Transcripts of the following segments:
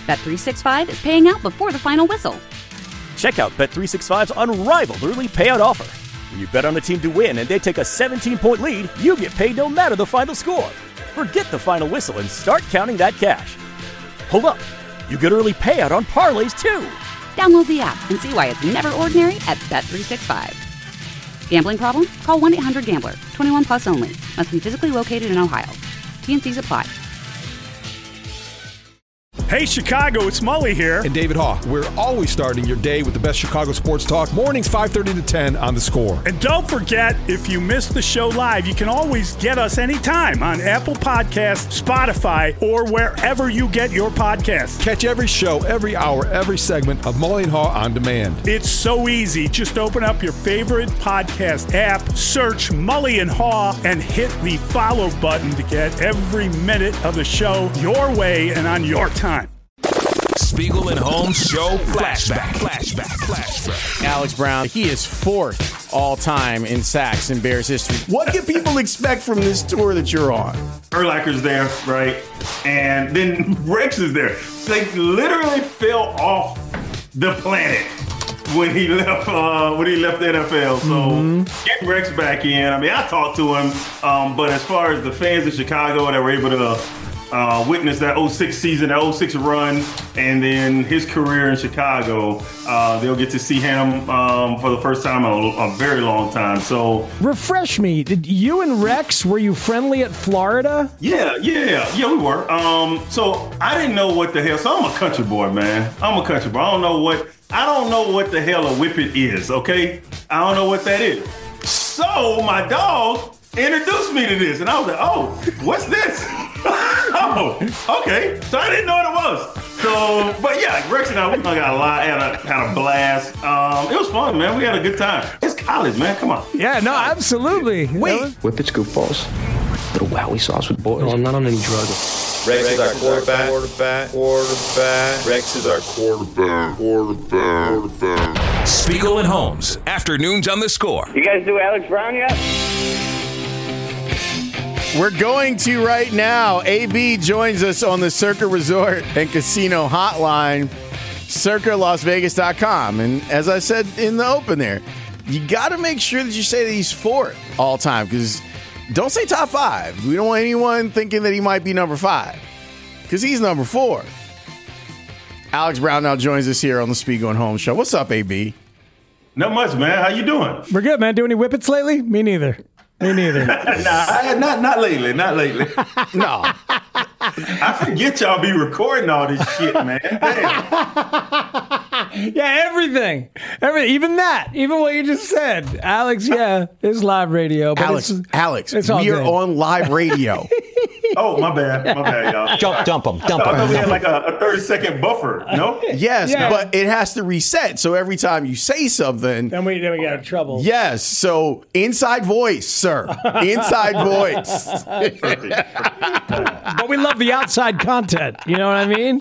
Bet365 is paying out before the final whistle. Check out Bet365's unrivaled early payout offer. When you bet on a team to win and they take a 17-point lead, you get paid no matter the final score. Forget the final whistle and start counting that cash. Hold up. You get early payout on parlays, too. Download the app and see why it's never ordinary at Bet365. Gambling problem? Call 1-800-GAMBLER. 21 plus only. Must be physically located in Ohio. T&Cs apply. Hey, Chicago, it's Mully here. And David Haugh. We're always starting your day with the best Chicago sports talk. Mornings 5:30 to 10 on The Score. And don't forget, if you miss the show live, you can always get us anytime on Apple Podcasts, Spotify, or wherever you get your podcasts. Catch every show, every hour, every segment of Mully and Haugh on demand. It's so easy. Just open up your favorite podcast app, search Mully and Haugh, and hit the follow button to get every minute of the show your way and on your time. Spiegel and Holmes Show Flashback. Alex Brown, he is fourth all-time in sacks in Bears history. What can people expect from this tour that you're on? Urlacher's there, right? And then Rex is there. They literally fell off the planet when he left the NFL. So getting Rex back in, I mean, I talked to him, but as far as the fans of Chicago that were able to witness that 06 season, that 06 run, and then his career in Chicago, they'll get to see him for the first time in a very long time. So refresh me. Did you and Rex, were you friendly at Florida? Yeah, we were. So I didn't know what the hell. So I'm a country boy, man. I'm a country boy. I don't know what the hell a whippet is, okay? I don't know what that is. So my dog introduced me to this, and I was like, oh, what's this? Oh, okay. So I didn't know what it was. So, but yeah, Rex and I, we got a lot, had a blast. It was fun, man. We had a good time. It's college, man. Come on. Yeah, no, absolutely. Wait. Whippets, goofballs. Little wowie sauce with boys. No, I'm not on any drug. Rex is our quarterback. Rex is our quarterback. Spiegel and Holmes, afternoons on The Score. You guys do Alex Brown yet? We're going to right now. AB joins us on the Circa Resort and Casino Hotline, circalasvegas.com. And as I said in the open there, you got to make sure that you say that he's fourth all time, because don't say top five. We don't want anyone thinking that he might be number five, because he's number four. Alex Brown now joins us here on the Spiegel and Holmes Show. What's up, AB? Not much, man. How you doing? We're good, man. Do any whippets lately? Me neither. Not lately. No. I forget y'all be recording all this shit, man. Damn. Yeah, everything. Even that. Even what you just said. Alex, yeah, it's live radio. But Alex, it's all we are good. on live radio. Oh, my bad, y'all. Dump him. I thought we had like a 30-second buffer, no? Yes, Yeah. but it has to reset. So every time you say something, Then we got in trouble. yes. So inside voice, sir. Inside voice. But we love the outside content. You know what I mean?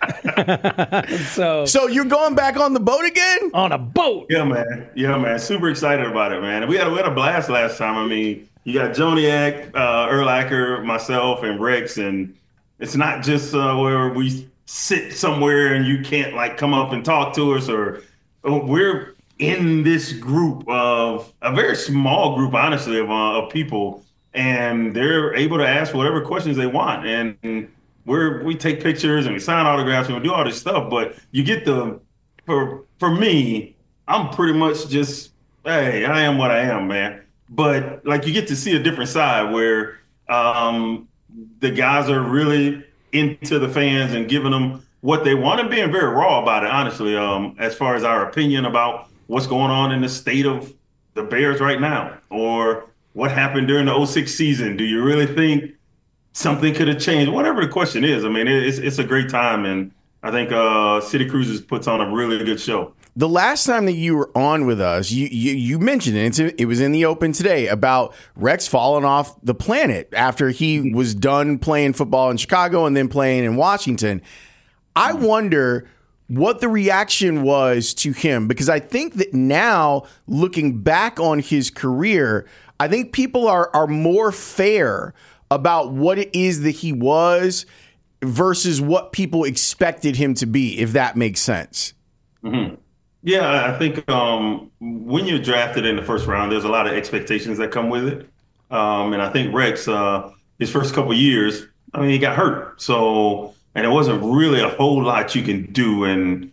So you're going back on the boat again? on a boat. Yeah, man. Super excited about it, man. We had a blast last time. I mean, you got Joniak, Urlacher, myself, and Rex, and it's not just where we sit somewhere and you can't like come up and talk to us, or we're in this group of a very small group, honestly, of people, and they're able to ask whatever questions they want, and we take pictures and we sign autographs and we do all this stuff. But you get for me, I'm pretty much just, hey, I am what I am, man. But like you get to see a different side where the guys are really into the fans and giving them what they want and being very raw about it, honestly, as far as our opinion about what's going on in the state of the Bears right now, or what happened during the 06 season. Do you really think something could have changed? Whatever the question is, I mean, it's a great time, and I think City Cruises puts on a really good show. The last time that you were on with us, you mentioned it. It was in the open today about Rex falling off the planet after he was done playing football in Chicago and then playing in Washington. I wonder what the reaction was to him, because I think that now, looking back on his career, I think people are more fair about what it is that he was versus what people expected him to be, if that makes sense. Mm-hmm. Yeah, I think when you're drafted in the first round, there's a lot of expectations that come with it. And I think Rex, his first couple of years, he got hurt. So, and there wasn't really a whole lot you can do. And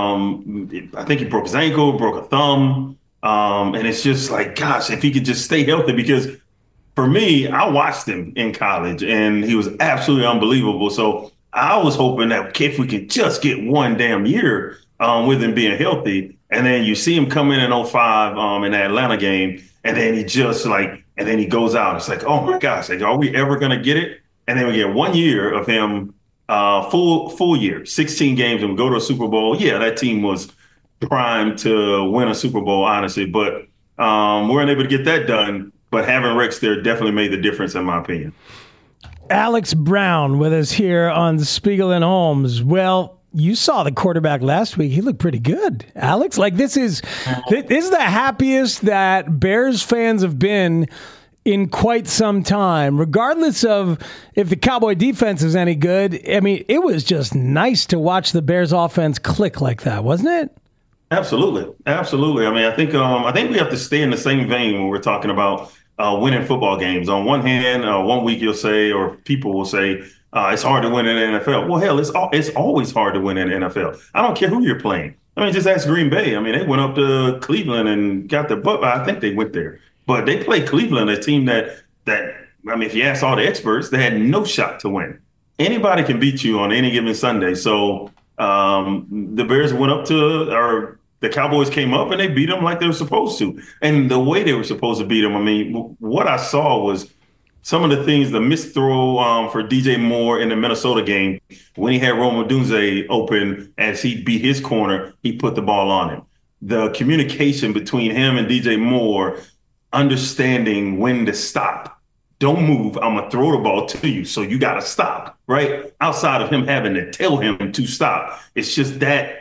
I think he broke his ankle, broke a thumb. And it's just like, gosh, if he could just stay healthy, because for me, I watched him in college and he was absolutely unbelievable. So I was hoping that if we could just get one damn year with him being healthy, and then you see him come in 2005 in the Atlanta game, and then he just and then he goes out. It's like, oh my gosh, are we ever going to get it? And then we get 1 year of him, full year, 16 games, and we go to a Super Bowl. Yeah, that team was primed to win a Super Bowl, honestly, but we weren't able to get that done. But having Rex there definitely made the difference, in my opinion. Alex Brown with us here on Spiegel and Holmes. Well, you saw the quarterback last week. He looked pretty good, Alex. This is the happiest that Bears fans have been in quite some time, regardless of if the Cowboy defense is any good. It was just nice to watch the Bears offense click like that, wasn't it? Absolutely. I think we have to stay in the same vein when we're talking about winning football games. On one hand, 1 week you'll say, or people will say, it's hard to win in the NFL. Well, hell, it's always hard to win in the NFL. I don't care who you're playing. Just ask Green Bay. They went up to Cleveland and got their butt. I think they went there. But they played Cleveland, a team that if you ask all the experts, they had no shot to win. Anybody can beat you on any given Sunday. So the Bears went up the Cowboys came up and they beat them like they were supposed to. And the way they were supposed to beat them, what I saw was some of the things, the missed throw for DJ Moore in the Minnesota game, when he had Rome Odunze open as he beat his corner, he put the ball on him. The communication between him and DJ Moore, understanding when to stop. Don't move. I'm going to throw the ball to you, so you got to stop, right? Outside of him having to tell him to stop. It's just that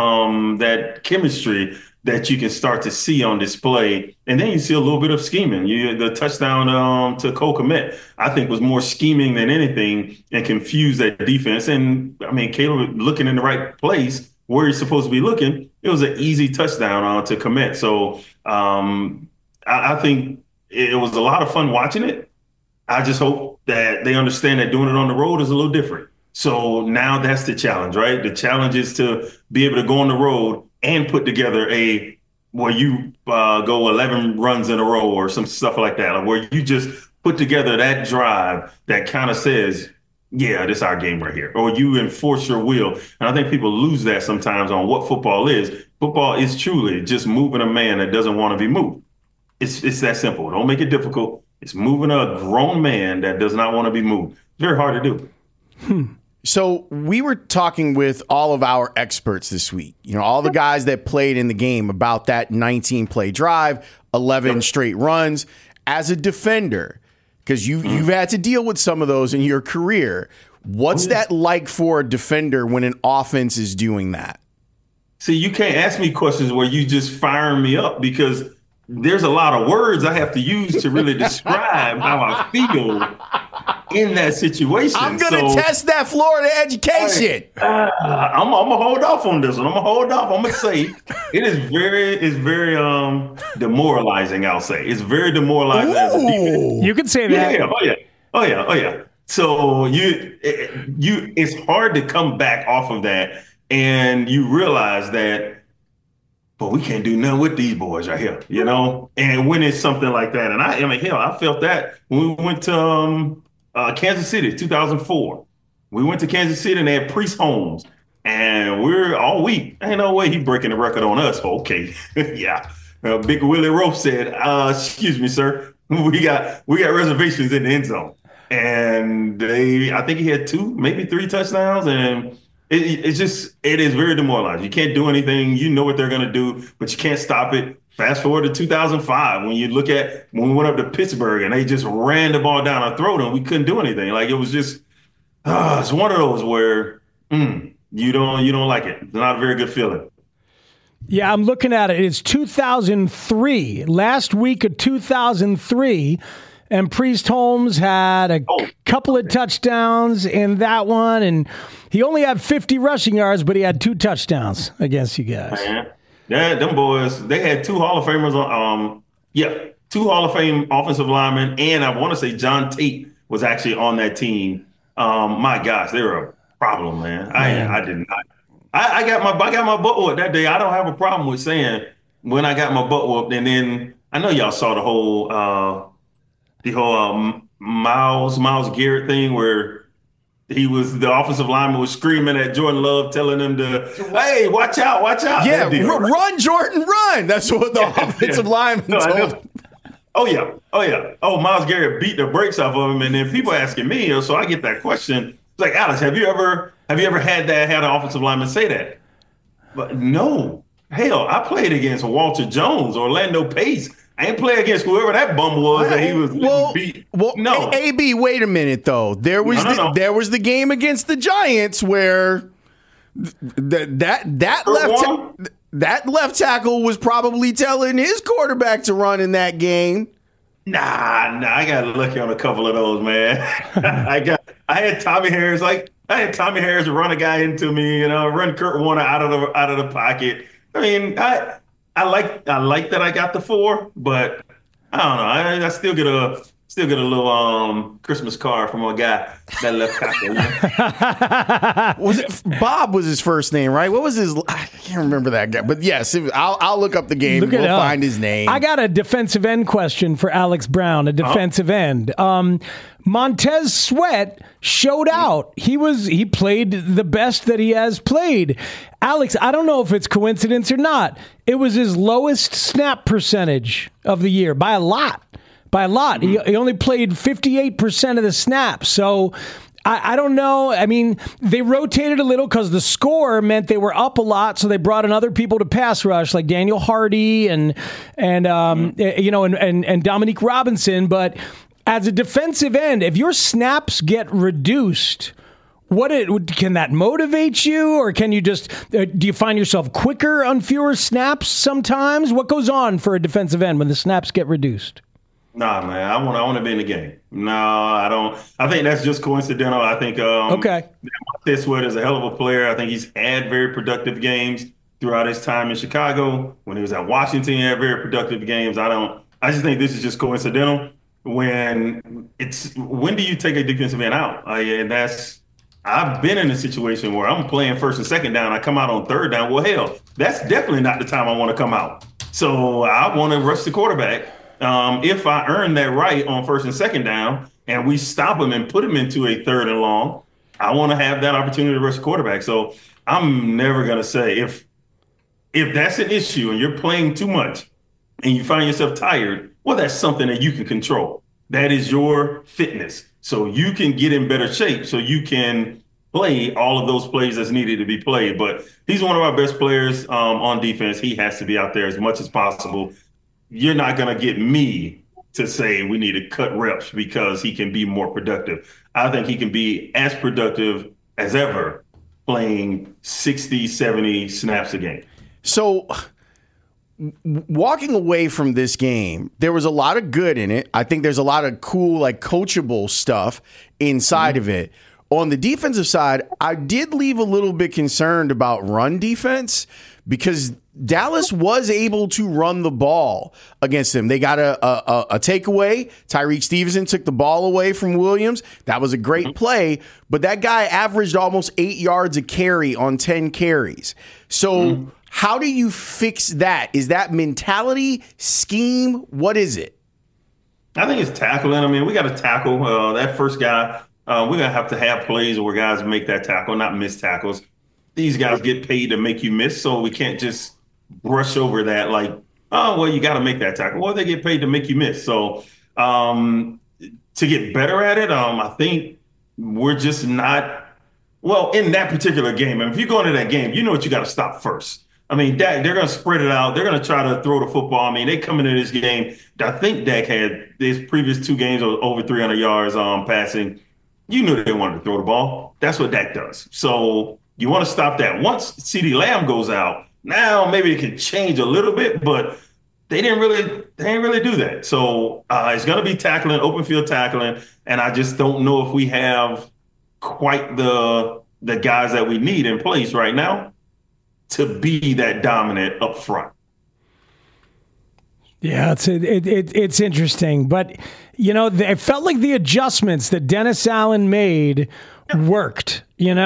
chemistry that you can start to see on display. And then you see a little bit of scheming. The touchdown to Cole Kmet, I think, was more scheming than anything and confused that defense. And, Caleb looking in the right place where he's supposed to be looking, it was an easy touchdown to Kmet. So I think it was a lot of fun watching it. I just hope that they understand that doing it on the road is a little different. So now that's the challenge, right? The challenge is to be able to go on the road and put together where you go 11 runs in a row or some stuff like that, where you just put together that drive that kind of says, yeah, this is our game right here, or you enforce your will. And I think people lose that sometimes on what football is. Football is truly just moving a man that doesn't want to be moved. It's that simple. Don't make it difficult. It's moving a grown man that does not want to be moved. Very hard to do. So we were talking with all of our experts this week, all the guys that played in the game, about that 19-play drive, 11 straight runs. As a defender, because you've had to deal with some of those in your career, what's that like for a defender when an offense is doing that? See, you can't ask me questions where you just firing me up, because there's a lot of words I have to use to really describe how I feel in that situation. I'm going to test that Florida education. I'm going to hold off on this one. I'm going to say it is very demoralizing, I'll say. It's very demoralizing as a defense. You can say that. Oh yeah. So it's hard to come back off of that, and you realize that, but we can't do nothing with these boys right here, And when it's something like that, and I felt that when we went to Kansas City, 2004. We went to Kansas City and they had Priest Holmes, and we're all week. Ain't no way he breaking the record on us. Okay, yeah. Big Willie Rope said, "Excuse me, sir, we got reservations in the end zone." And I think he had 2, maybe 3 touchdowns, and it is very demoralizing. You can't do anything. You know what they're going to do, but you can't stop it. Fast forward to 2005, when you look at when we went up to Pittsburgh and they just ran the ball down our throat and we couldn't do anything. It was just, it's one of those where you don't like it. It's not a very good feeling. Yeah, I'm looking at it. It's 2003, last week of 2003. And Priest Holmes had a couple of touchdowns in that one, and he only had 50 rushing yards, but he had 2 touchdowns against you guys. Man. Yeah, them boys, they had 2 Hall of Famers on, 2 Hall of Fame offensive linemen, and I want to say John Tate was actually on that team. My gosh, they were a problem, man. I did not. I got my butt whooped that day. I don't have a problem with saying when I got my butt whooped, and then I know y'all saw the whole Myles Garrett thing where the offensive lineman was screaming at Jordan Love, telling him to, hey, watch out. Yeah, run, Jordan, run. That's what the offensive lineman told him. Oh, yeah. Oh, Myles Garrett beat the brakes off of him, and then people asking me, so I get that question. It's like, Alex, have you ever had an offensive lineman say that? But no. Hell, I played against Walter Jones, Orlando Pace. I ain't play against whoever that bum was that he was beat. Well, no. AB, wait a minute though. There was the game against the Giants where that left tackle was probably telling his quarterback to run in that game. Nah, I got lucky on a couple of those, man. I had Tommy Harris run a guy into me, run Kurt Warner out of the pocket. I mean, I like that I got the 4, but I don't know. I still get a little Christmas card from a guy that left tackle. Was it Bob? Was his first name, right? What was his? I can't remember that guy. But yes, I'll look up the game. We'll find his name. I got a defensive end question for Alex Brown. A defensive end. Montez Sweat showed out. He played the best that he has played. Alex, I don't know if it's coincidence or not. It was his lowest snap percentage of the year by a lot. He only played 58% of the snaps. So I don't know. I mean, they rotated a little because the score meant they were up a lot. So they brought in other people to pass rush, like Daniel Hardy and Dominique Robinson. But as a defensive end, if your snaps get reduced, can that motivate you, or can you just do you find yourself quicker on fewer snaps sometimes? What goes on for a defensive end when the snaps get reduced? Nah, man, I want to be in the game. No, I don't. I think that's just coincidental. I think Montez Sweat is a hell of a player. I think he's had very productive games throughout his time in Chicago. When he was at Washington, he had very productive games. I just think this is just coincidental. When do you take a defensive end out? I've been in a situation where I'm playing first and second down. I come out on third down. Well, hell, that's definitely not the time I want to come out. So I want to rush the quarterback. If I earn that right on first and second down and we stop him and put him into a third and long, I want to have that opportunity to rush the quarterback. So I'm never going to say if that's an issue and you're playing too much and you find yourself tired, well, that's something that you can control. That is your fitness. So you can get in better shape so you can play all of those plays that's needed to be played. But he's one of our best players on defense. He has to be out there as much as possible. You're not going to get me to say we need to cut reps because he can be more productive. I think he can be as productive as ever playing 60, 70 snaps a game. So walking away from this game, there was a lot of good in it. I think there's a lot of cool, coachable stuff inside of it. On the defensive side, I did leave a little bit concerned about run defense because Dallas was able to run the ball against them. They got a takeaway. Tyreek Stevenson took the ball away from Williams. That was a great play, but that guy averaged almost 8 yards a carry on 10 carries. So how do you fix that? Is that mentality, scheme? What is it? I think it's tackling. I mean, we got to tackle that first guy. We're going to have plays where guys make that tackle, not miss tackles. These guys get paid to make you miss, so we can't just brush over that like, oh, well, you got to make that tackle. Well, they get paid to make you miss. So to get better at it, I think we're just not – well, in that particular game, and if you go into that game, you know what you got to stop first. I mean, they're going to spread it out. They're going to try to throw the football. I mean, they come into this game. I think Dak had his previous 2 games over 300 yards passing. You knew they wanted to throw the ball. That's what Dak does. So you want to stop that. Once CeeDee Lamb goes out, now maybe it can change a little bit, but they didn't really do that. So it's going to be tackling, open field tackling, and I just don't know if we have quite the guys that we need in place right now to be that dominant up front. Yeah, it's interesting, but it felt like the adjustments that Dennis Allen made worked.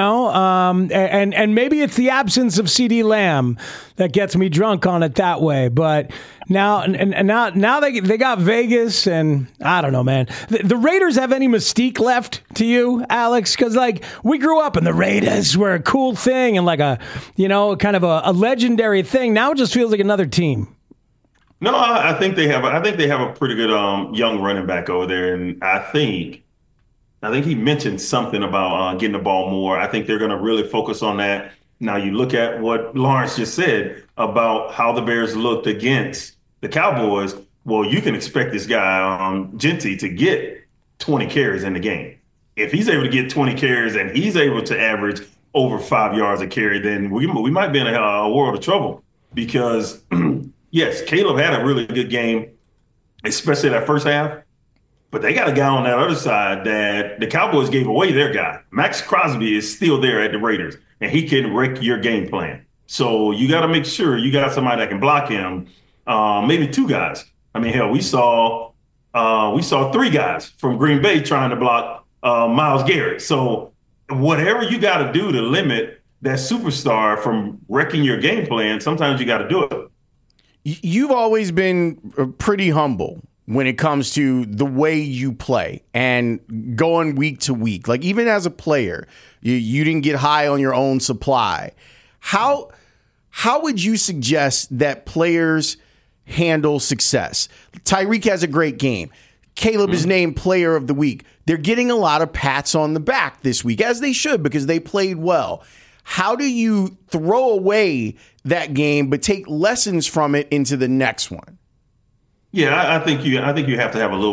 And maybe it's the absence of CeeDee Lamb that gets me drunk on it that way. But now they got Vegas, and I don't know, man. The Raiders have any mystique left to you, Alex? Because we grew up and the Raiders were a cool thing and kind of a legendary thing. Now it just feels like another team. No, I think they have a pretty good young running back over there, and I think he mentioned something about getting the ball more. I think they're going to really focus on that. Now you look at what Lawrence just said about how the Bears looked against the Cowboys. Well, you can expect this guy Gentry to get 20 carries in the game. If he's able to get 20 carries and he's able to average over 5 yards a carry, then we might be in a world of trouble because. Yes, Caleb had a really good game, especially that first half. But they got a guy on that other side that the Cowboys gave away their guy. Max Crosby is still there at the Raiders, and he can wreck your game plan. So you got to make sure you got somebody that can block him, maybe two guys. I mean, hell, we saw 3 guys from Green Bay trying to block Myles Garrett. So whatever you got to do to limit that superstar from wrecking your game plan, sometimes you got to do it. You've always been pretty humble when it comes to the way you play and going week to week. Like even as a player, you didn't get high on your own supply. How would you suggest that players handle success? Tyreek has a great game. Caleb is named player of the week. They're getting a lot of pats on the back this week, as they should, because they played well. How do you throw away that game but take lessons from it into the next one? Yeah, I think you have to have a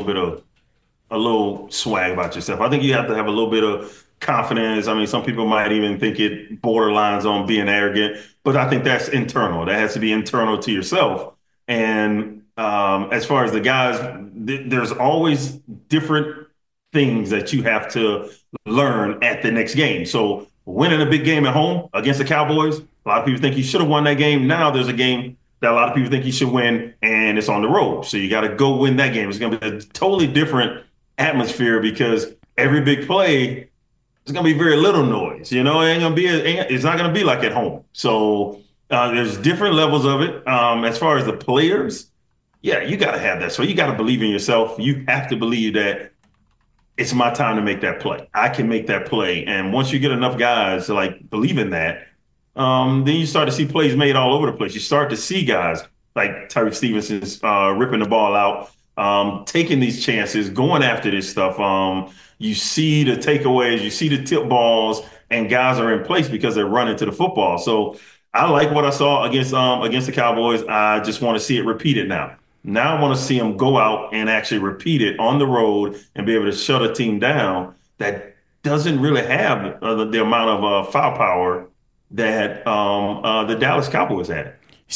little swag about yourself. I think you have to have a little bit of confidence. I mean, some people might even think it borderlines on being arrogant, but I think that's internal. That has to be internal to yourself. And as far as the guys, there's always different things that you have to learn at the next game. So winning a big game at home against the Cowboys, a lot of people think you should have won that game. Now there's a game that a lot of people think you should win, and it's on the road. So you got to go win that game. It's going to be a totally different atmosphere because every big play, there's going to be very little noise. It's not going to be like at home. So there's different levels of it. As far as the players, yeah, you got to have that. So you got to believe in yourself. You have to believe that it's my time to make that play. I can make that play. And once you get enough guys to believe in that, then you start to see plays made all over the place. You start to see guys like Tyreek Stevenson's ripping the ball out, taking these chances, going after this stuff. You see the takeaways, you see the tip balls, and guys are in place because they're running to the football. So I like what I saw against the Cowboys. I just want to see it repeated now. Now I want to see them go out and actually repeat it on the road and be able to shut a team down that doesn't really have the amount of firepower that the Dallas Cowboys had.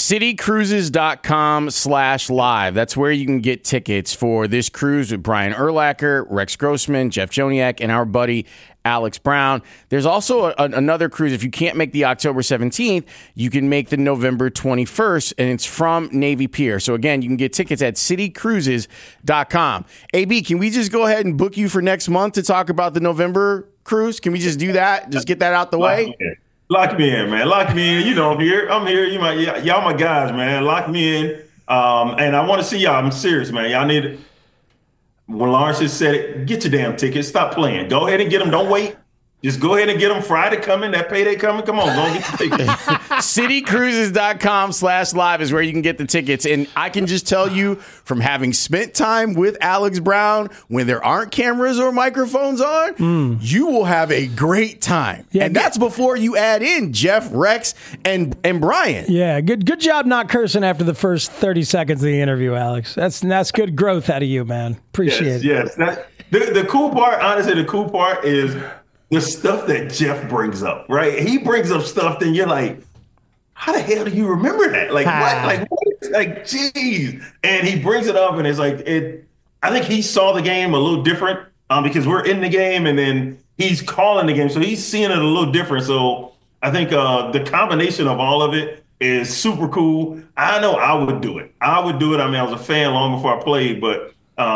citycruises.com/live. That's where you can get tickets for this cruise with Brian Urlacher, Rex Grossman, Jeff Joniak, and our buddy Alex Brown. There's also another cruise. If you can't make the October 17th, you can make the November 21st, and it's from Navy Pier. So again, you can get tickets at citycruises.com. AB, can we just go ahead and book you for next month to talk about the November cruise? Can we just do that? Just get that out the way? Lock me in, man. Lock me in. I'm here. Y'all my guys, man. Lock me in. And I want to see y'all. I'm serious, man. Y'all need, when Lawrence just said it, get your damn tickets. Stop playing. Go ahead and get them. Don't wait. Just go ahead and get them. Friday coming. That payday coming. Come on. Go and get the tickets. citycruises.com/live is where you can get the tickets. And I can just tell you from having spent time with Alex Brown, when there aren't cameras or microphones on, you will have a great time. Yeah, and that's before you add in Jeff, Rex, and Brian. Yeah, good job not cursing after the first 30 seconds of the interview, Alex. That's good growth out of you, man. Appreciate it. Yes. The cool part, honestly, is the stuff that Jeff brings up, right? He brings up stuff, then you're like, how the hell do you remember that? What? What is It's like, geez. And he brings it up, and it's like, I think he saw the game a little different because we're in the game, and then he's calling the game. So he's seeing it a little different. So I think the combination of all of it is super cool. I know I would do it. I mean, I was a fan long before I played, but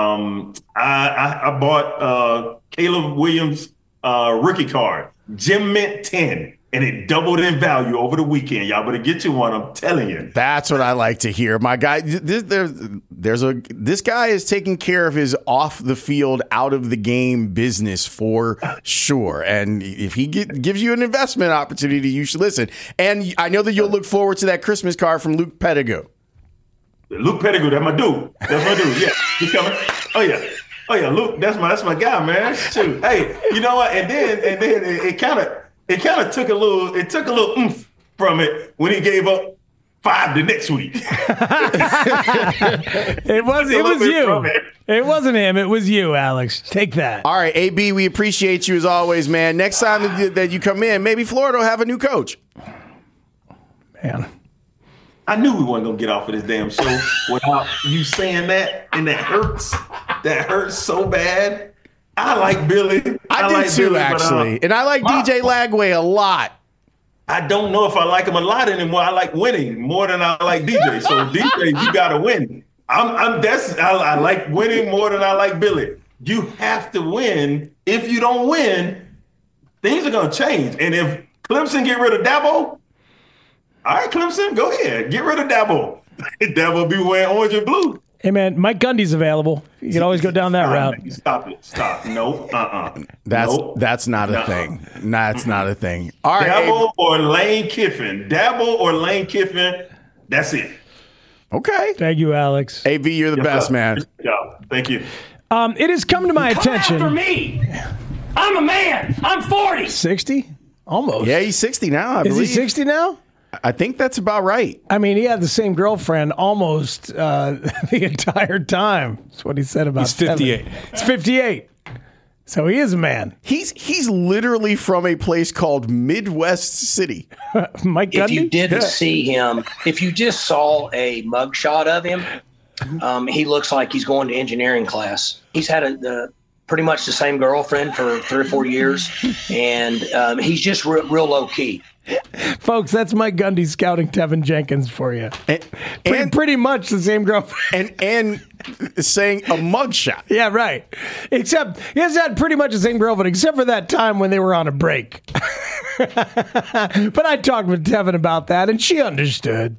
I bought Caleb Williams' rookie card, Gem Mint 10. And it doubled in value over the weekend. Y'all better get you one. I'm telling you. That's what I like to hear. My guy, this guy is taking care of his off the field, out of the game business for sure. And if he gives you an investment opportunity, you should listen. And I know that you'll look forward to that Christmas card from Luke Pettigrew. Luke Pettigrew, that's my dude. Yeah, he's coming. Oh yeah, Luke, that's my guy, man. Shoot. Hey, you know what? And then it kind of took a little oomph from it when he gave up 5 the next week. It was you. It wasn't him. It was you, Alex. Take that. All right, AB, we appreciate you as always, man. Next time that you come in, maybe Florida will have a new coach. Man. I knew we weren't going to get off of this damn show without you saying that, and that hurts. That hurts so bad. I like Billy. I do like too, Billy, actually. And I like DJ Lagway a lot. I don't know if I like him a lot anymore. I like winning more than I like DJ. So DJ, you got to win. I like winning more than I like Billy. You have to win. If you don't win, things are going to change. And if Clemson get rid of Dabo, all right, Clemson, go ahead. Get rid of Dabo. Dabo be wearing orange and blue. Hey, man, Mike Gundy's available. You can always go down that route. Stop it. Stop. No. That's not a thing. That's not a thing. All right. Dabo or Lane Kiffin. That's it. Okay. Thank you, Alex. AB, you're the best, man. Thank you. It has come to my attention. Come after me. I'm a man. I'm 40. 60? Almost. Yeah, he's 60 now, I believe. Is he 60 now? I think that's about right. I mean, he had the same girlfriend almost the entire time. That's what he said about He's 58. It's 58. So he is a man. He's literally from a place called Midwest City. Mike Gundy? If you didn't see him, if you just saw a mugshot of him, he looks like he's going to engineering class. He's had pretty much the same girlfriend for 3 or 4 years, and he's just real low key. Folks, that's Mike Gundy scouting Tevin Jenkins for you. And pretty much the same girlfriend. And saying a mugshot. Yeah, right. Except he has had pretty much the same girlfriend, except for that time when they were on a break. But I talked with Tevin about that, and she understood.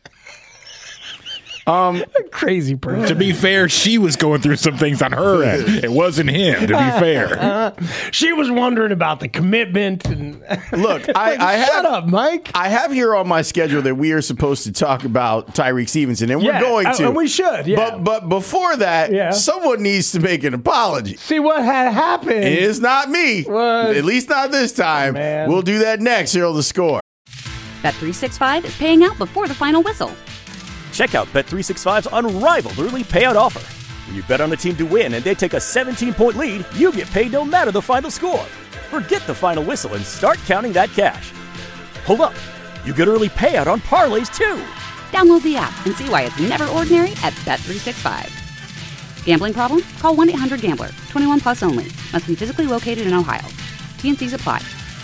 Crazy person. To be fair, she was going through some things on her end. It wasn't him, to be fair. She was wondering about the commitment. And look, shut up, Mike. I have here on my schedule that we are supposed to talk about Tyreek Stevenson, and we're going to. And we should, yeah. But before that, someone needs to make an apology. See what had happened. It is not me. At least not this time. Man. We'll do that next. Here on The Score. Bet365 is paying out before the final whistle. Check out Bet365's unrivaled early payout offer. When you bet on a team to win and they take a 17-point lead, you get paid no matter the final score. Forget the final whistle and start counting that cash. Hold up. You get early payout on parlays, too. Download the app and see why it's never ordinary at Bet365. Gambling problem? Call 1-800-GAMBLER. 21 plus only. Must be physically located in Ohio. T&Cs apply.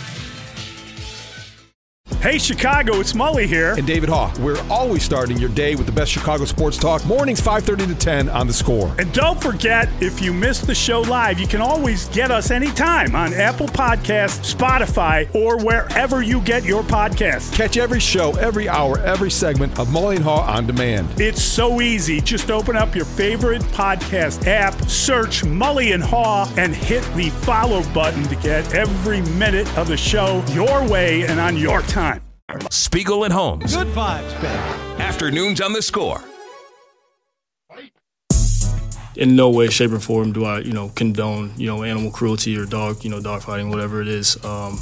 Hey, Chicago, it's Mully here. And David Haugh. We're always starting your day with the best Chicago sports talk. Mornings 5:30 to 10 on The Score. And don't forget, if you missed the show live, you can always get us anytime on Apple Podcasts, Spotify, or wherever you get your podcasts. Catch every show, every hour, every segment of Mully and Haugh on demand. It's so easy. Just open up your favorite podcast app, search Mully and Haugh, and hit the follow button to get every minute of the show your way and on your time. Spiegel and Holmes. Good vibes, man. Afternoons on The Score. In no way, shape, or form do I, condone, animal cruelty or dog fighting, whatever it is.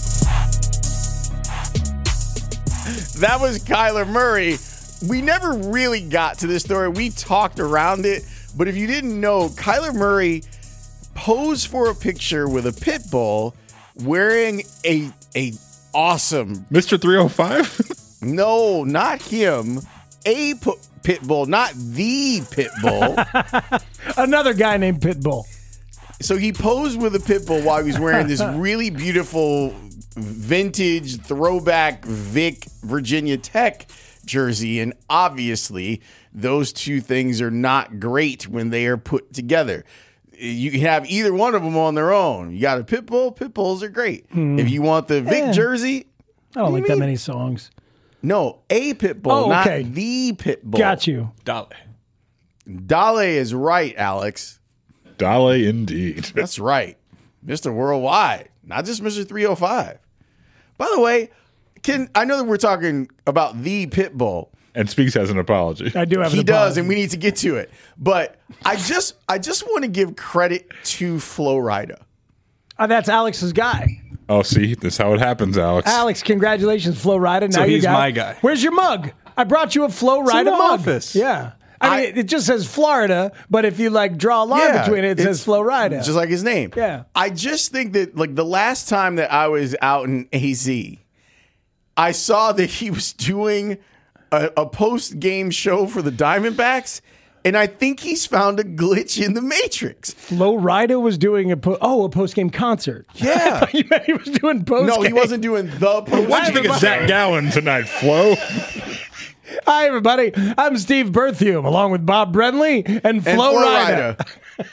That was Kyler Murray. We never really got to this story. We talked around it, but if you didn't know, Kyler Murray posed for a picture with a pit bull wearing a awesome Mr. 305? No, not him. A pit Pitbull, not the Pitbull. Another guy named Pitbull. So he posed with a Pitbull while he was wearing this really beautiful vintage throwback Vic Virginia Tech jersey. And obviously, those two things are not great when they are put together. You can have either one of them on their own. You got a Pitbull. Pitbulls are great. If you want the Vic jersey, I don't like that many songs. No, a Pitbull, not the Pitbull. Got you. Dale is right, Alex. Dale indeed. That's right. Mr. Worldwide, not just Mr. 305. By the way, I know that we're talking about the Pitbull. And Speaks has an apology. I do have an apology. He does, and we need to get to it. But I just want to give credit to Flo Rida. That's Alex's guy. Oh, see, this is how it happens, Alex. Alex, congratulations, Flo Rida. Now he's my guy. Where's your mug? I brought you a Flo Rida mug. Office. Yeah. I mean, it just says Florida, but if you draw a line between it, it says Flo Rida. Just like his name. Yeah. I just think that the last time that I was out in AZ, I saw that he was doing a post-game show for the Diamondbacks, and I think he's found a glitch in the Matrix. Flo Rida was doing a post-game concert. Yeah. I thought you meant he was doing post-game. No, he wasn't doing the post-game. What do you think of Zach Gallen tonight, Flo? Hi, everybody. I'm Steve Berthium, along with Bob Brenly and Flo Rida.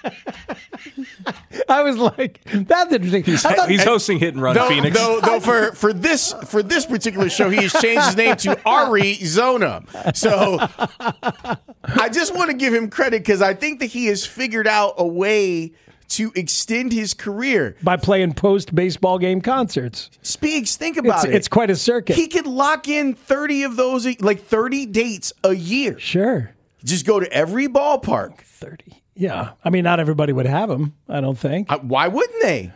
I was like, that's interesting. He's hosting Hit and Run Phoenix. Though for this particular show, he has changed his name to Arizona. So I just want to give him credit because I think that he has figured out a way to extend his career by playing post-baseball game concerts. Speaks, think about it. It's quite a circuit. He could lock in 30 of those, 30 dates a year. Sure. Just go to every ballpark. 30. Yeah. I mean, not everybody would have them, I don't think. Why wouldn't they?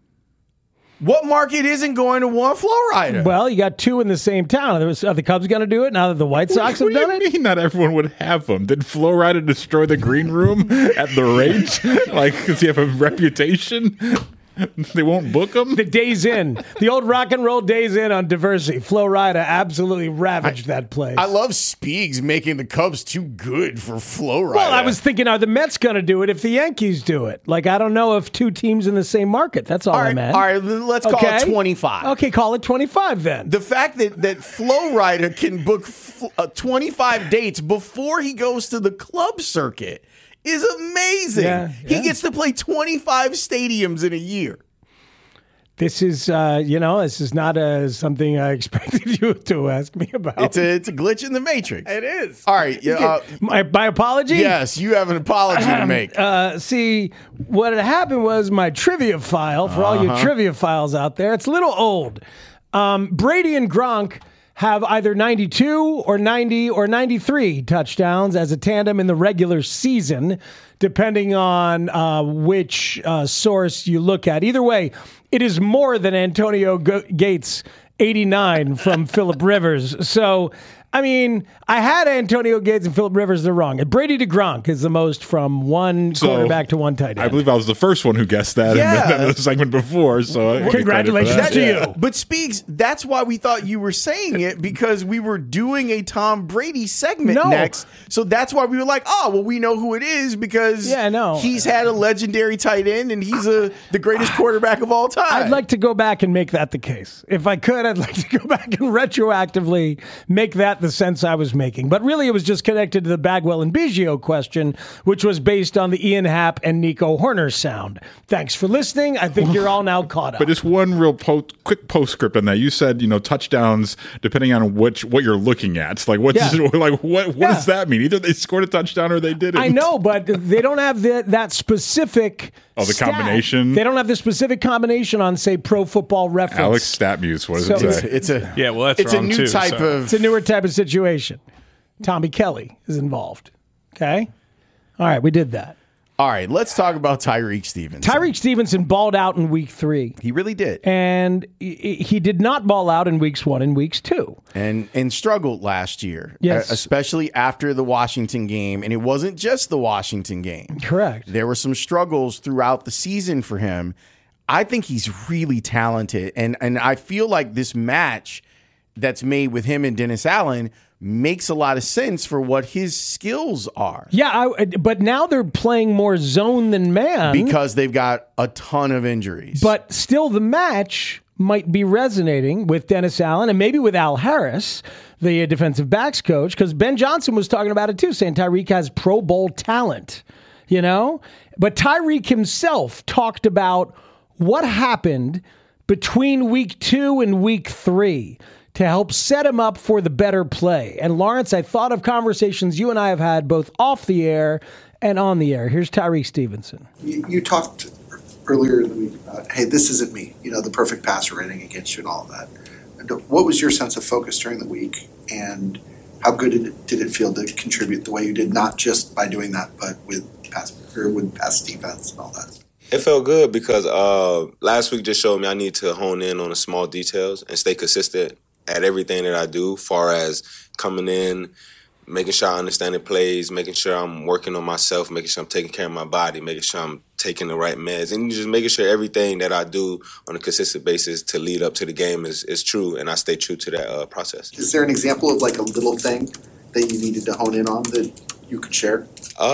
What market isn't going to want Flo Rida? Well, you got two in the same town. Are the Cubs going to do it now that the White Sox have done it? What do you mean not everyone would have them? Did Flo Rida destroy the green room at the Rage? Does he have a reputation? They won't book him? The Days Inn. The old rock and roll Days Inn on Diversey. Flo Rida absolutely ravaged that place. I love Speaks making the Cubs too good for Flo Rida. Well, I was thinking, are the Mets going to do it if the Yankees do it? I don't know if two teams in the same market. That's all I meant. All right, let's call it 25. Okay, call it 25 then. The fact that Flo Rida can book 25 dates before he goes to the club circuit is amazing. Yeah. He gets to play 25 stadiums in a year. This is, this is not something I expected you to ask me about. It's a glitch in the Matrix. It is. All right. My apology? Yes, you have an apology to make. See, what had happened was my trivia file, for all you trivia files out there, it's a little old. Brady and Gronk have either 92 or 90 or 93 touchdowns as a tandem in the regular season, depending on which source you look at. Either way, it is more than Antonio Gates' 89 from Phillip Rivers. So, I mean, I had Antonio Gates and Phillip Rivers. They're wrong. And Brady to Gronk is the most from one quarterback to one tight end. I believe I was the first one who guessed that in the segment before. So congratulations to you. But Speaks, that's why we thought you were saying it, because we were doing a Tom Brady segment next. So that's why we were like, we know who it is because he's had a legendary tight end and he's the greatest quarterback of all time. I'd like to go back and make that the case. If I could, I'd like to go back and retroactively make that the sense I was making. But really, it was just connected to the Bagwell and Biggio question, which was based on the Ian Happ and Nico Horner sound. Thanks for listening. I think you're all now caught up. But just one real quick postscript on that. You said, touchdowns, depending on what you're looking at. What does that mean? Either they scored a touchdown or they didn't. I know, but they don't have that specific combination. They don't have the specific combination on, say, Pro Football Reference. Alex StatMuse, what does it say? It's a new type of... It's a newer type of situation. Tommy Kelly is involved. Okay? All right, we did that. All right, let's talk about Tyreek Stevenson. Tyreek Stevenson balled out in week 3. He really did. And he did not ball out in weeks 1 and weeks 2. And struggled last year. Yes. Especially after the Washington game. And it wasn't just the Washington game. Correct. There were some struggles throughout the season for him. I think he's really talented. And I feel like this match that's made with him and Dennis Allen makes a lot of sense for what his skills are. Yeah, but now they're playing more zone than man. Because they've got a ton of injuries. But still the match might be resonating with Dennis Allen and maybe with Al Harris, the defensive backs coach, because Ben Johnson was talking about it too, saying Tyreek has Pro Bowl talent, But Tyreek himself talked about what happened between week 2 and week 3 to help set him up for the better play. And Lawrence, I thought of conversations you and I have had both off the air and on the air. Here's Tyreek Stevenson. You talked earlier in the week about, hey, this isn't me, the perfect passer rating against you and all of that. And what was your sense of focus during the week, and how good did it feel to contribute the way you did, not just by doing that, but with pass defense and all that? It felt good because last week just showed me I need to hone in on the small details and stay consistent at everything that I do, far as coming in, making sure I understand the plays, making sure I'm working on myself, making sure I'm taking care of my body, making sure I'm taking the right meds, and just making sure everything that I do on a consistent basis to lead up to the game is true, and I stay true to that process. Is there an example of like a little thing that you needed to hone in on that you could share?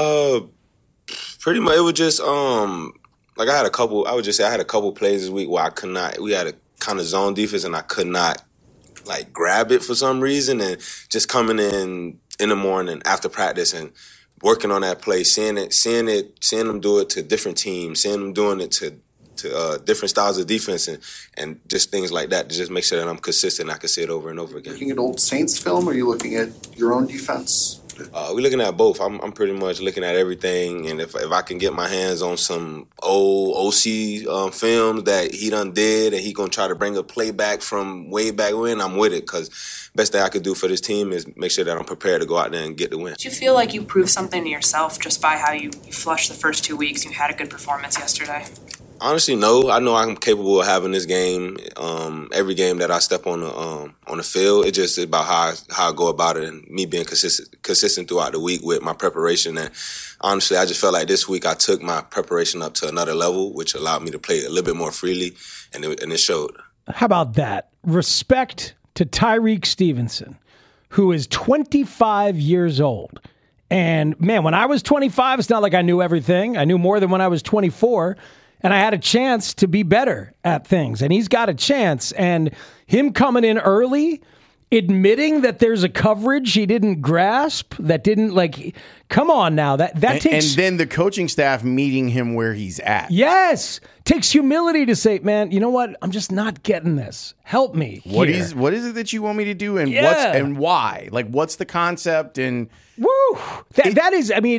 Pretty much it was just like I had a couple plays this week where we had a kind of zone defense and I could not like grab it for some reason, and just coming in the morning after practice and working on that play, seeing them do it to different teams, seeing them doing it to different styles of defense, and just things like that to just make sure that I'm consistent. I can see it over and over again. Looking at old Saints film, or are you looking at your own defense? We're looking at both. I'm pretty much looking at everything, and if I can get my hands on some old OC films that he done did, and he gonna try to bring a play back from way back when, I'm with it, because best thing I could do for this team is make sure that I'm prepared to go out there and get the win. Did you feel like you proved something to yourself just by how you flushed the first 2 weeks? You had a good performance yesterday. Honestly, no. I know I'm capable of having this game. Every game that I step on the field, it's just about how I go about it, and me being consistent throughout the week with my preparation. And honestly, I just felt like this week I took my preparation up to another level, which allowed me to play a little bit more freely, and it showed. How about that? Respect to Tyreek Stevenson, who is 25 years old. And man, when I was 25, it's not like I knew everything. I knew more than when I was 24. And I had a chance to be better at things. And he's got a chance. And him coming in early, admitting that there's a coverage he didn't grasp, that didn't, come on now. That takes... And then the coaching staff meeting him where he's at. Yes. Takes humility to say, man, you know what? I'm just not getting this. Help me here. What is it that you want me to do, and why? Like, what's the concept? And... Woo! That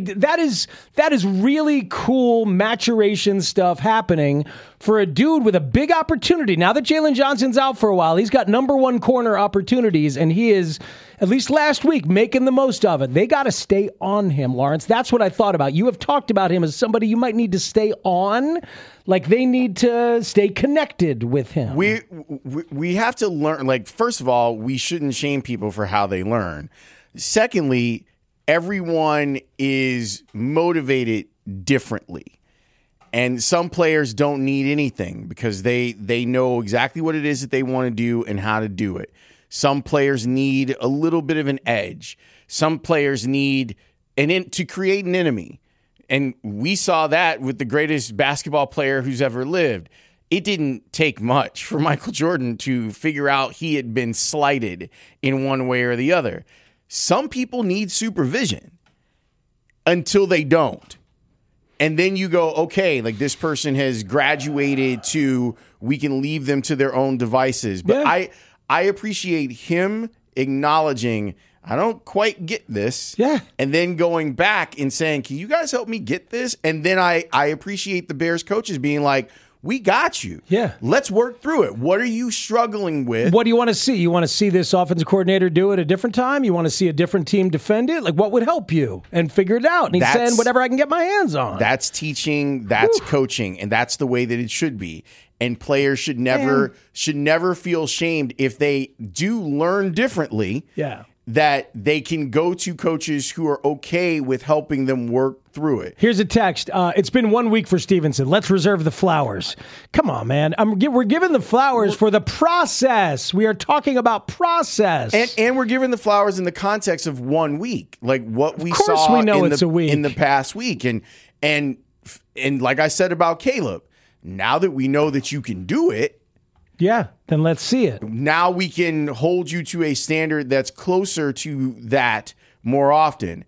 is really cool maturation stuff happening for a dude with a big opportunity. Now that Jalen Johnson's out for a while, he's got number one corner opportunities, and he is, at least last week, making the most of it. They got to stay on him, Lawrence. That's what I thought about. You have talked about him as somebody you might need to stay on. Like, they need to stay connected with him. We have to learn. First of all, we shouldn't shame people for how they learn. Secondly, everyone is motivated differently. And some players don't need anything because they know exactly what it is that they want to do and how to do it. Some players need a little bit of an edge. Some players need to create an enemy. And we saw that with the greatest basketball player who's ever lived. It didn't take much for Michael Jordan to figure out he had been slighted in one way or the other. Some people need supervision until they don't. And then you go, okay, this person has graduated to, we can leave them to their own devices. But yeah. I appreciate him acknowledging, I don't quite get this. Yeah. And then going back and saying, can you guys help me get this? And then I appreciate the Bears coaches being like, we got you. Yeah. Let's work through it. What are you struggling with? What do you want to see? You want to see this offensive coordinator do it a different time? You want to see a different team defend it? What would help you? And figure it out. And he's saying whatever I can get my hands on. That's teaching. That's coaching. And that's the way that it should be. And players should never feel shamed if they do learn differently. Yeah. that they can go to coaches who are okay with helping them work through it. Here's a text. It's been 1 week for Stevenson. Let's reserve the flowers. Come on, man. We're giving the flowers for the process. We are talking about process. And we're giving the flowers in the context of 1 week, like what we saw in the past week. And like I said about Caleb, now that we know that you can do it, yeah, then let's see it. Now we can hold you to a standard that's closer to that more often.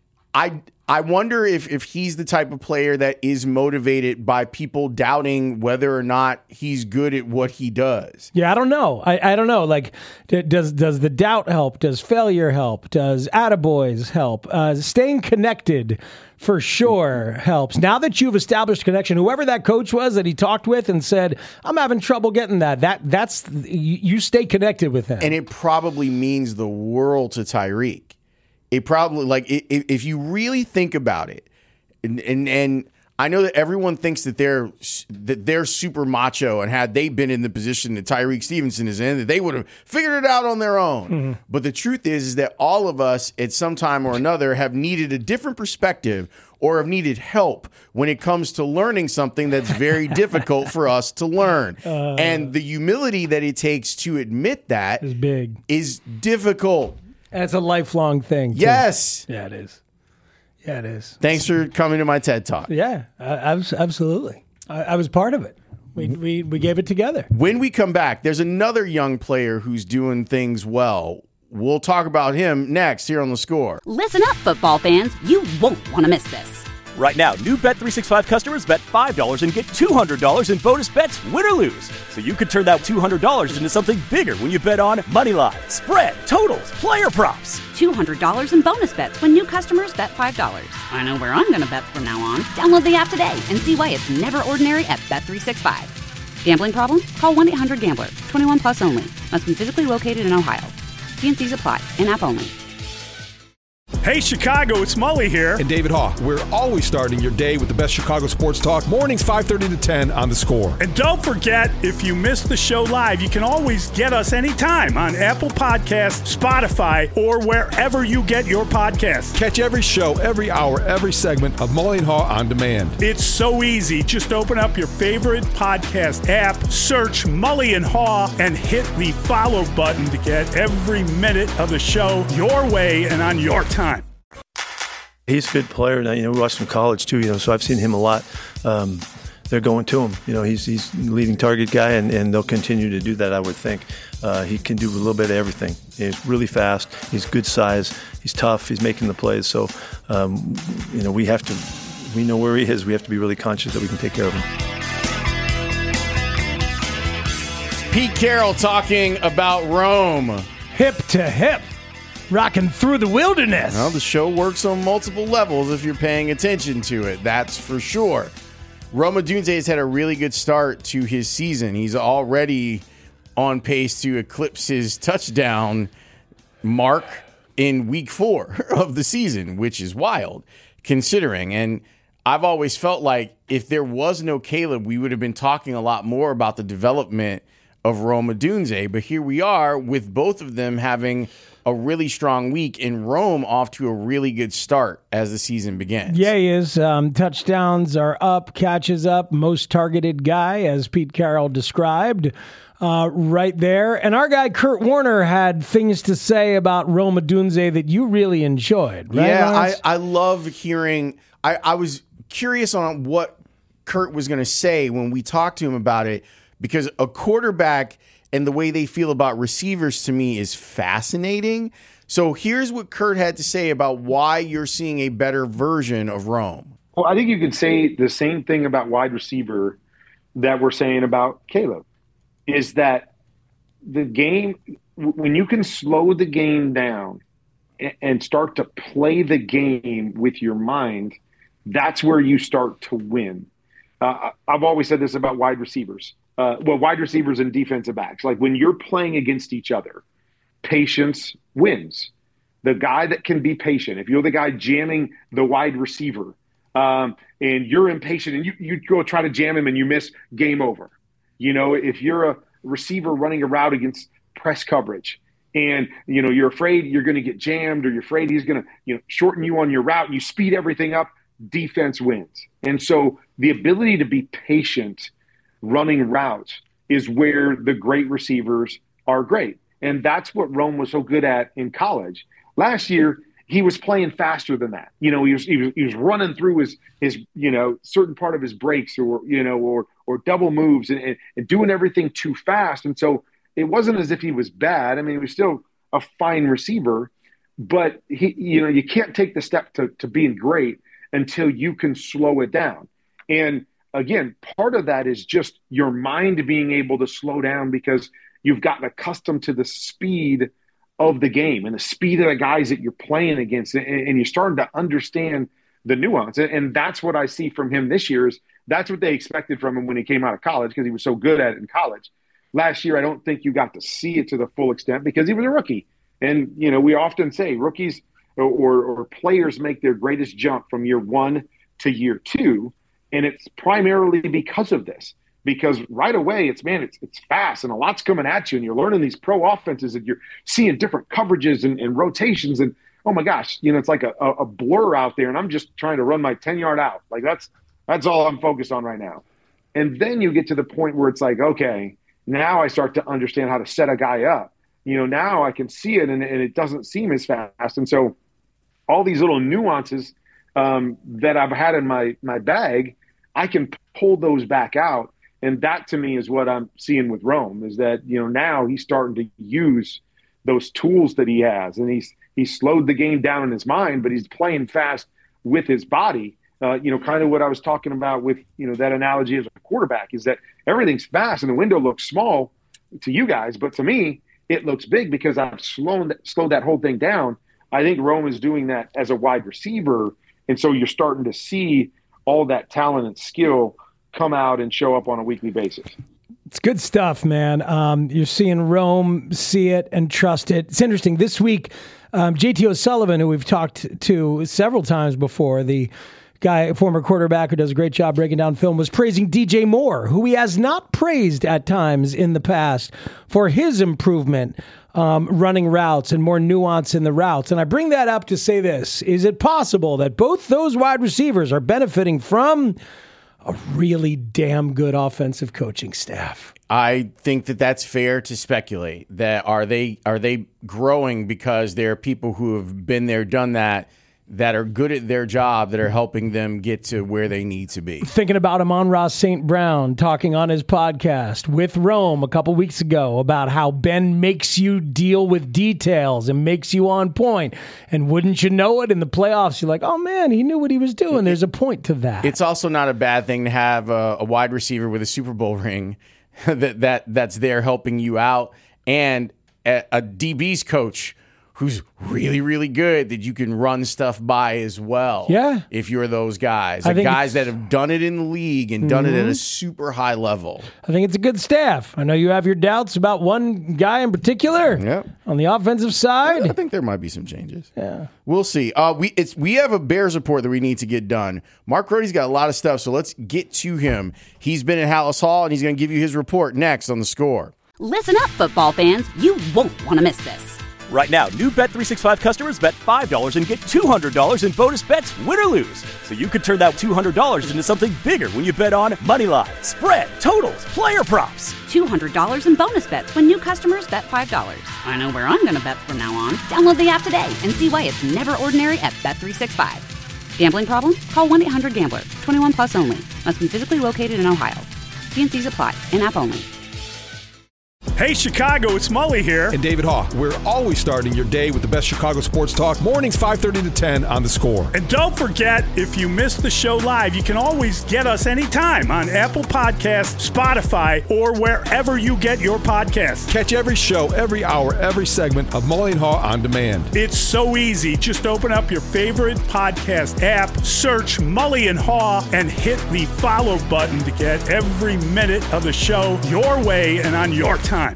I wonder if he's the type of player that is motivated by people doubting whether or not he's good at what he does. Yeah, I don't know. I don't know. Like, does the doubt help? Does failure help? Does attaboys help? Staying connected for sure helps. Now that you've established connection, whoever that coach was that he talked with and said, I'm having trouble getting that's you stay connected with him. And it probably means the world to Tyreek. It probably, like, if you really think about it, and I know that everyone thinks that they're super macho, and had they been in the position that Tyreek Stevenson is in, that they would have figured it out on their own. Mm-hmm. But the truth is that all of us at some time or another have needed a different perspective or have needed help when it comes to learning something that's very difficult for us to learn. And the humility that it takes to admit that is difficult. And it's a lifelong thing, too. Yes. Yeah, it is. Yeah, it is. Thanks for coming to my TED Talk. Yeah, absolutely. I was part of it. We gave it together. When we come back, there's another young player who's doing things well. We'll talk about him next here on The Score. Listen up, football fans. You won't want to miss this. Right now, new Bet365 customers bet $5 and get $200 in bonus bets, win or lose. So you could turn that $200 into something bigger when you bet on money line, spread, totals, player props. $200 in bonus bets when new customers bet $5. I know where I'm going to bet from now on. Download the app today and see why it's never ordinary at Bet365. Gambling problem? Call 1-800-GAMBLER. 21 plus only. Must be physically located in Ohio. T&Cs apply. In-app only. Hey, Chicago, it's Mully here. And David Haugh. We're always starting your day with the best Chicago sports talk. Mornings 5:30 to 10 on The Score. And don't forget, if you missed the show live, you can always get us anytime on Apple Podcasts, Spotify, or wherever you get your podcasts. Catch every show, every hour, every segment of Mully and Haugh on demand. It's so easy. Just open up your favorite podcast app, search Mully and Haugh, and hit the follow button to get every minute of the show your way and on your time. He's a good player. Now, we watched him in college too, so I've seen him a lot. They're going to him. He's leading target guy, and they'll continue to do that, I would think. He can do a little bit of everything. He's really fast. He's good size. He's tough. He's making the plays. So, we know where he is. We have to be really conscious that we can take care of him. Pete Carroll talking about Rome. Hip to hip. Rocking through the wilderness. Well, the show works on multiple levels if you're paying attention to it. That's for sure. Rome Odunze has had a really good start to his season. He's already on pace to eclipse his touchdown mark in week 4 of the season, which is wild considering. And I've always felt like if there was no Caleb, we would have been talking a lot more about the development of Rome Odunze. But here we are with both of them having a really strong week, and Rome off to a really good start as the season begins. Yeah, he is. Touchdowns are up, catches up, most targeted guy, as Pete Carroll described right there. And our guy, Kurt Warner, had things to say about Rome Odunze that you really enjoyed, right? Yeah, I love hearing. I was curious on what Kurt was going to say when we talked to him about it, because a quarterback and the way they feel about receivers to me is fascinating. So here's what Kurt had to say about why you're seeing a better version of Rome. Well, I think you could say the same thing about wide receiver that we're saying about Caleb, is that the game, when you can slow the game down and start to play the game with your mind, that's where you start to win. I've always said this about wide receivers. Wide receivers and defensive backs. Like when you're playing against each other, patience wins. The guy that can be patient, if you're the guy jamming the wide receiver and you're impatient and you go try to jam him and you miss, game over. If you're a receiver running a route against press coverage and you're afraid you're going to get jammed, or you're afraid he's going to shorten you on your route, and you speed everything up, defense wins. And so the ability to be patient running routes is where the great receivers are great. And that's what Rome was so good at in college. Last year, he was playing faster than that. He was running through his certain part of his breaks or double moves and doing everything too fast. And so it wasn't as if he was bad. I mean, he was still a fine receiver, but you can't take the step to being great until you can slow it down. And again, part of that is just your mind being able to slow down because you've gotten accustomed to the speed of the game and the speed of the guys that you're playing against, and you're starting to understand the nuance. And that's what I see from him this year. Is that's what they expected from him when he came out of college, because he was so good at it in college. Last year, I don't think you got to see it to the full extent because he was a rookie. And, we often say rookies or players make their greatest jump from year 1 to year 2. And it's primarily because of this. Because right away, it's fast and a lot's coming at you, and you're learning these pro offenses, and you're seeing different coverages and rotations, and oh my gosh, it's like a blur out there, and I'm just trying to run my 10-yard out. Like that's all I'm focused on right now. And then you get to the point where it's like, okay, now I start to understand how to set a guy up. Now I can see it, and it doesn't seem as fast. And so all these little nuances that I've had in my bag, I can pull those back out. And that, to me, is what I'm seeing with Rome, is that, now he's starting to use those tools that he has. And he's slowed the game down in his mind, but he's playing fast with his body. Kind of what I was talking about with, that analogy as a quarterback, is that everything's fast and the window looks small to you guys. But to me, it looks big because I've slowed that whole thing down. I think Rome is doing that as a wide receiver. And so you're starting to see all that talent and skill come out and show up on a weekly basis. It's good stuff, man. You're seeing Rome see it and trust it. It's interesting. This week, JT O'Sullivan, who we've talked to several times before, the guy, former quarterback who does a great job breaking down film, was praising DJ Moore, who he has not praised at times in the past for his improvement running routes and more nuance in the routes. And I bring that up to say this. Is it possible that both those wide receivers are benefiting from a really damn good offensive coaching staff? I think that's fair to speculate. That are they growing because there are people who have been there, done that are good at their job, that are helping them get to where they need to be. Thinking about Amon-Ra St. Brown talking on his podcast with Rome a couple weeks ago about how Ben makes you deal with details and makes you on point. And wouldn't you know it, in the playoffs, you're like, oh man, he knew what he was doing. There's a point to that. It's also not a bad thing to have a wide receiver with a Super Bowl ring that's there helping you out, and a DB's coach who's really, really good that you can run stuff by as well. Yeah. If you're those guys. Guys that have done it in the league and done it at a super high level. I think it's a good staff. I know you have your doubts about one guy in particular on the offensive side. I think there might be some changes. Yeah. We'll see. We have a Bears report that we need to get done. Mark Rohde's got a lot of stuff, so let's get to him. He's been at Hallis Hall, and he's going to give you his report next on The Score. Listen up, football fans. You won't want to miss this. Right now, new Bet365 customers bet $5 and get $200 in bonus bets, win or lose. So you could turn that $200 into something bigger when you bet on moneyline, spread, totals, player props. $200 in bonus bets when new customers bet $5. I know where I'm going to bet from now on. Download the app today and see why it's never ordinary at Bet365. Gambling problem? Call 1-800-GAMBLER. 21 plus only. Must be physically located in Ohio. T&Cs apply. In-app only. Hey, Chicago, it's Mully here. And David Haugh. We're always starting your day with the best Chicago sports talk. Mornings 5:30 to 10 on The Score. And don't forget, if you missed the show live, you can always get us anytime on Apple Podcasts, Spotify, or wherever you get your podcasts. Catch every show, every hour, every segment of Mully and Haugh on demand. It's so easy. Just open up your favorite podcast app, search Mully and Haugh, and hit the follow button to get every minute of the show your way and on your time.